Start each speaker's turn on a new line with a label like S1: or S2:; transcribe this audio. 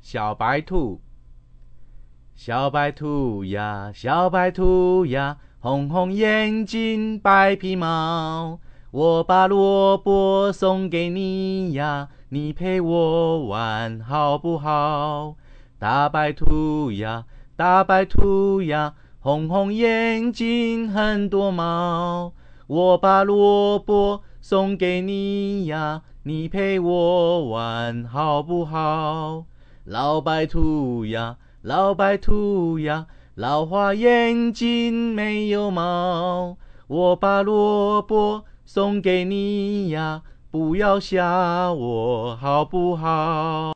S1: 小白兔，小白兔呀，小白兔呀，红红眼睛，白皮毛。我把萝卜送给你呀，你陪我玩好不好？大白兔呀，大白兔呀，红红眼睛，很多毛。我把萝卜送给你呀，你陪我玩好不好？老白兔呀，老白兔呀，老花眼睛没有毛。我把萝卜送给你呀，不要吓我好不好？